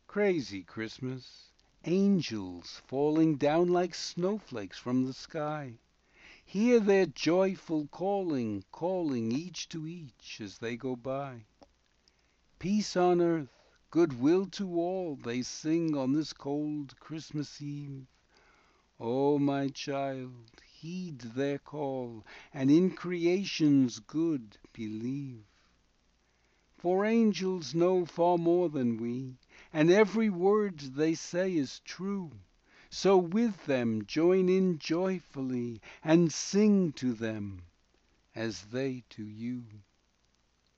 Crazy Christmas! Angels falling down like snowflakes from the sky. Hear their joyful calling, calling each to each as they go by. Peace on earth, good will to all, they sing on this cold Christmas Eve. O my child, heed their call, and in creation's good believe. For angels know far more than we, and every word they say is true. So with them join in joyfully, and sing to them as they to you.